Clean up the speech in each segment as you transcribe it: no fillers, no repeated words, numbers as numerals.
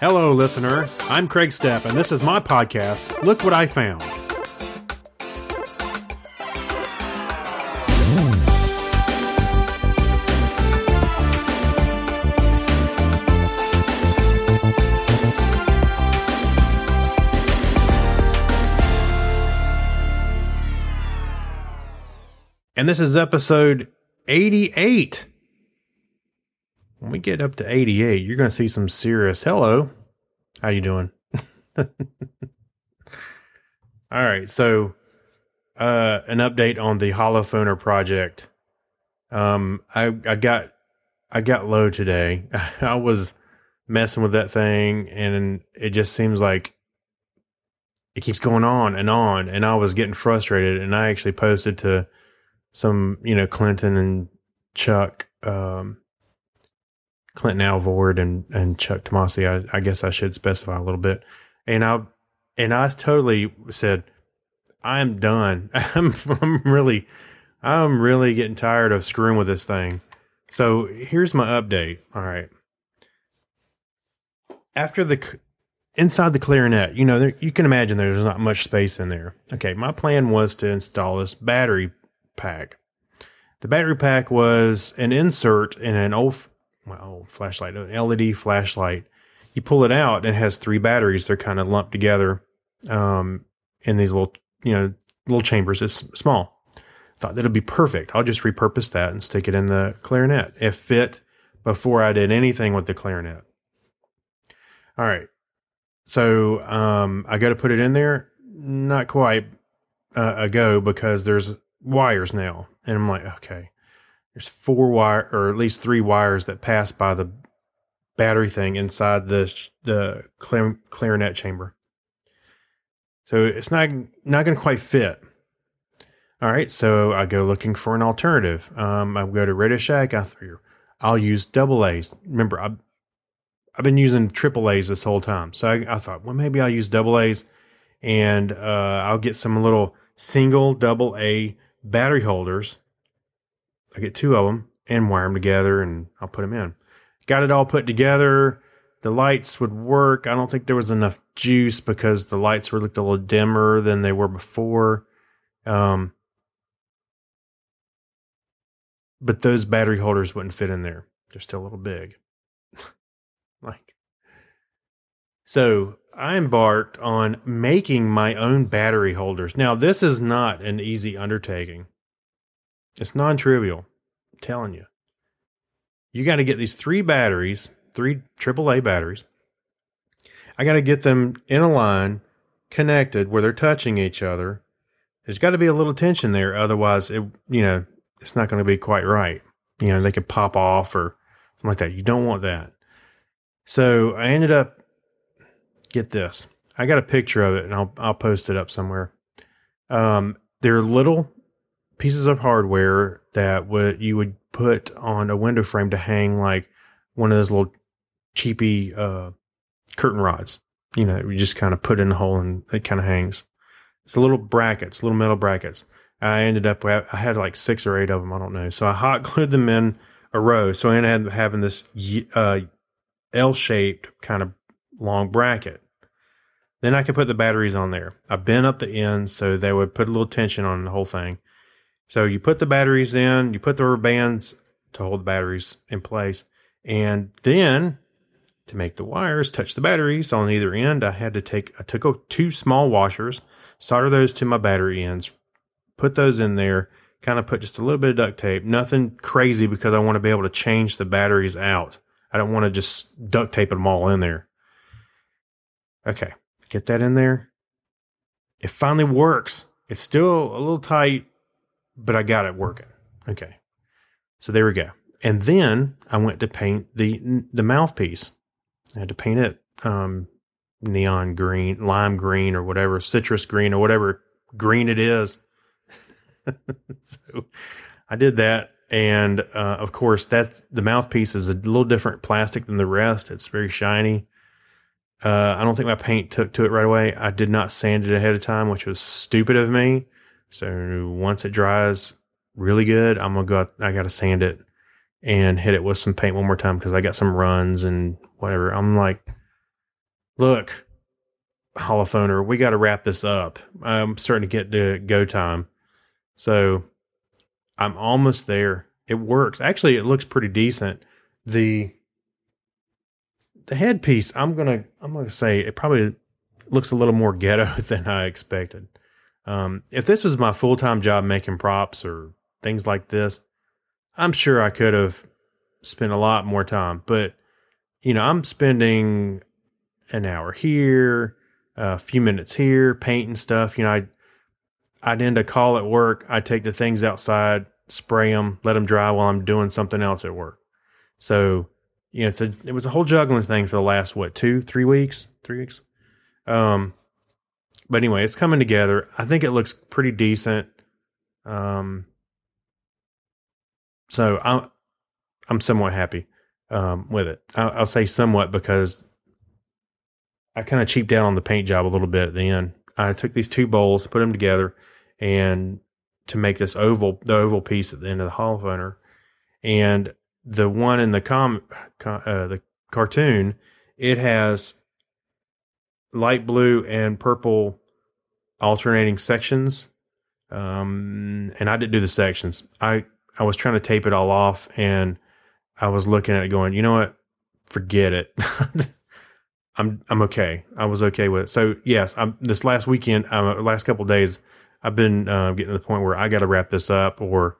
Hello, listener. I'm Craig Stepp, and this is my podcast, Look What I Found. And this is episode 88. When we get up to 88, you're going to see some serious. Hello. How you doing? All right. So, an update on the Holophoner project. I got low today. I was messing with that thing, and it just seems like it keeps going on, and I was getting frustrated, and I actually posted to some, Clinton and Chuck, Clinton Alvord and Chuck Tomasi. I guess I should specify a little bit. And I totally said, I'm done. I'm really getting tired of screwing with this thing. So here's my update. All right. After inside the clarinet, you can imagine there's not much space in there. Okay. My plan was to install this battery pack. The battery pack was an insert in an old flashlight, an LED flashlight. You pull it out and it has 3 batteries. They're kind of lumped together in these little chambers. It's small. Thought that'd be perfect. I'll just repurpose that and stick it in the clarinet. It fit before I did anything with the clarinet. All right. So I got to put it in there. Not quite a go, because there's wires now. And I'm like, okay, there's 4 wire, or at least 3 wires that pass by the battery thing inside the clarinet chamber. So it's not going to quite fit. All right. So I go looking for an alternative. I go to Radio Shack. I'll use AA's. Remember, I've been using AAA's this whole time. So I thought, well, maybe I'll use AA's, and I'll get some little single AA battery holders. I get 2 of them and wire them together, and I'll put them in. Got it all put together. The lights would work. I don't think there was enough juice because the lights looked a little dimmer than they were before. But those battery holders wouldn't fit in there. They're still a little big. So I embarked on making my own battery holders. Now, this is not an easy undertaking. It's non-trivial. I'm telling you. You got to get these 3 batteries, 3 AAA batteries. I got to get them in a line, connected, where they're touching each other. There's got to be a little tension there. Otherwise, it's not going to be quite right. They could pop off or something like that. You don't want that. So I ended up, get this. I got a picture of it, and I'll post it up somewhere. They're little pieces of hardware that you would put on a window frame to hang, like one of those little cheapy curtain rods. You just kind of put in a hole and it kind of hangs. It's little brackets, little metal brackets. I had like 6 or 8 of them. I don't know. So I hot glued them in a row. So I ended up having this L-shaped kind of long bracket. Then I could put the batteries on there. I bent up the ends so they would put a little tension on the whole thing. So you put the batteries in, you put the rubber bands to hold the batteries in place. And then to make the wires touch the batteries on either end, I took 2 small washers, solder those to my battery ends, put those in there, kind of put just a little bit of duct tape, nothing crazy, because I want to be able to change the batteries out. I don't want to just duct tape them all in there. Okay. Get that in there. It finally works. It's still a little tight, but I got it working. Okay. So there we go. And then I went to paint the mouthpiece. I had to paint it neon green, lime green, or whatever, citrus green, or whatever green it is. So I did that. And of course, the mouthpiece is a little different plastic than the rest. It's very shiny. I don't think my paint took to it right away. I did not sand it ahead of time, which was stupid of me. So once it dries really good, I got to sand it and hit it with some paint one more time, because I got some runs and whatever. I'm like, Look, holophoner, we got to wrap this up. I'm starting to get to go time. So I'm almost there. It works. Actually, it looks pretty decent. The headpiece, I'm gonna say it probably looks a little more ghetto than I expected. If this was my full-time job making props or things like this, I'm sure I could have spent a lot more time. But, I'm spending an hour here, a few minutes here, painting stuff. I'd end a call at work. I'd take the things outside, spray them, let them dry while I'm doing something else at work. So, it was a whole juggling thing for the last, 3 weeks? 3 weeks? But anyway, it's coming together. I think it looks pretty decent. So I'm somewhat happy with it. I'll say somewhat because I kind of cheaped out on the paint job a little bit at the end. I took these two bowls, put them together, and to make this the oval piece at the end of the holophoner. And the one in the the cartoon, it has light blue and purple alternating sections. And I didn't do the sections. I was trying to tape it all off, and I was looking at it going, you know what? Forget it. I'm okay. I was okay with it. So yes, this last weekend, last couple of days, I've been getting to the point where I got to wrap this up, or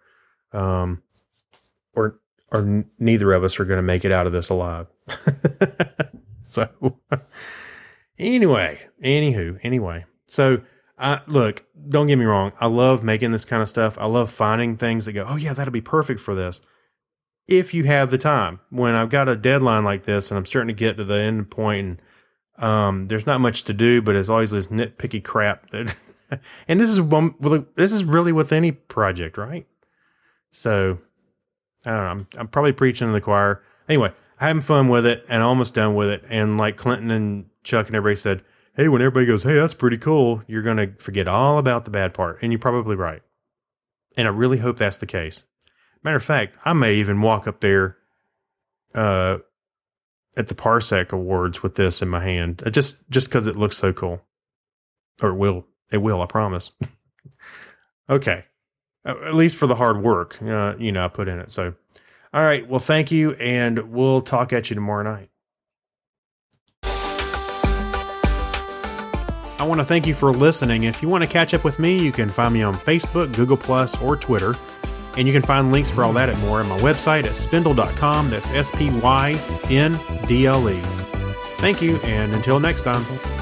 neither of us are going to make it out of this alive. So anyway. So look, don't get me wrong. I love making this kind of stuff. I love finding things that go, oh yeah, that'll be perfect for this. If you have the time. When I've got a deadline like this and I'm starting to get to the end point, and there's not much to do, but it's always this nitpicky crap that, and this is really with any project, right? So I don't know. I'm probably preaching to the choir. Anyway, I'm having fun with it and almost done with it. And like Clinton and Chuck and everybody said, hey, when everybody goes, hey, that's pretty cool, you're going to forget all about the bad part. And you're probably right. And I really hope that's the case. Matter of fact, I may even walk up there at the Parsec Awards with this in my hand, just because it looks so cool. Or it will, I promise. Okay. At least for the hard work, I put in it. So, all right. Well, thank you, and we'll talk at you tomorrow night. I want to thank you for listening. If you want to catch up with me, you can find me on Facebook, Google+, or Twitter. And you can find links for all that and more on my website at spindle.com. That's SPYNDLE. Thank you, and until next time.